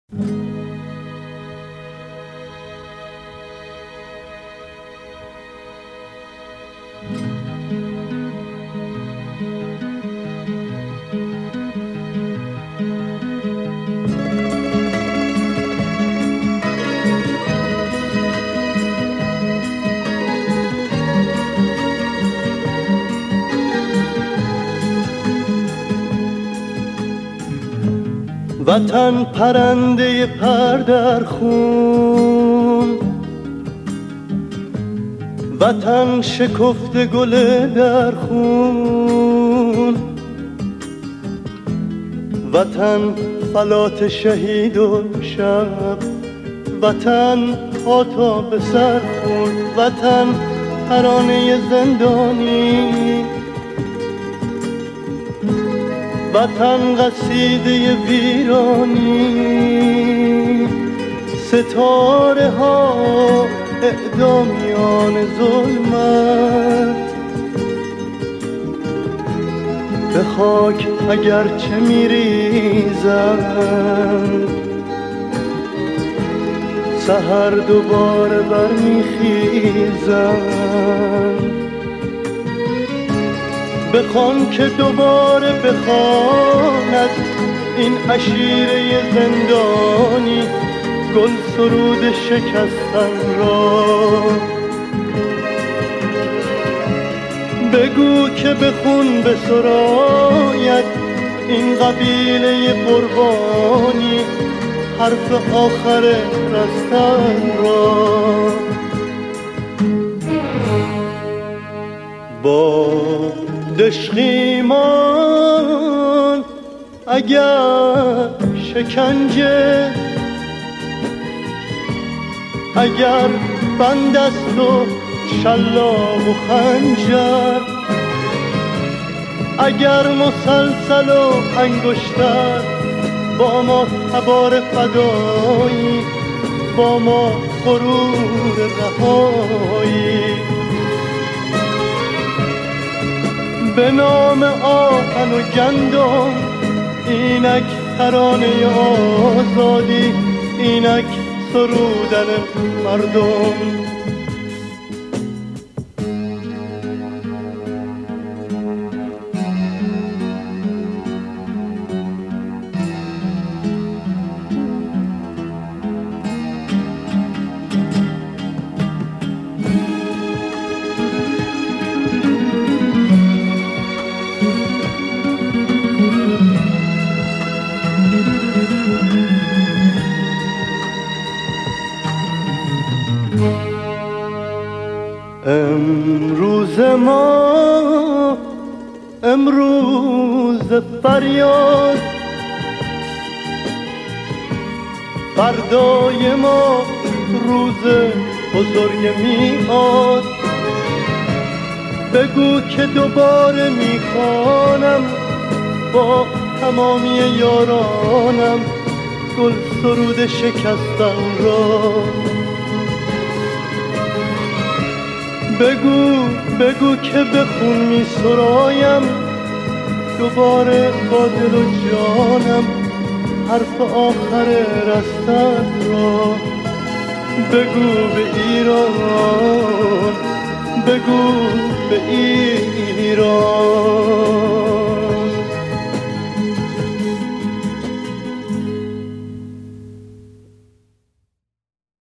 وطن پرنده پر در خون، وطن شکفته گل در خون، وطن فلات شهید و شب، وطن پا تا به سر خون، وطن ترانه زندانی، وطن قصیده ویرانی، ستاره ها اعدامیان ظلمت، به خاک اگرچه میریزند سحر دوباره برمیخیزند. بخوان که دوباره بخواند این عشیره زندانی گل سرود شکستن را. بگو که به خون بسراید این قبیله قربانی حرف آخر رستن را. با دشخیمان اگر شکنجه، اگر بند است و شلاق و خنجر، اگر مسلسل و انگشتر، با ما تبار فدایی، با ما غرور رهایی. به نام آهن و گندم اینک ترانه آزادی، اینک سرودن مردم. امروز ما امروز فریاد، فردای ما روز بزرگ میاد. بگو که دوباره میخوانم با تمامی یارانم گل سرود شکستن را. بگو که به خون می سرایم دوباره با دل و جانم حرف آخر رستن را. بگو به ایران، بگو به ایران.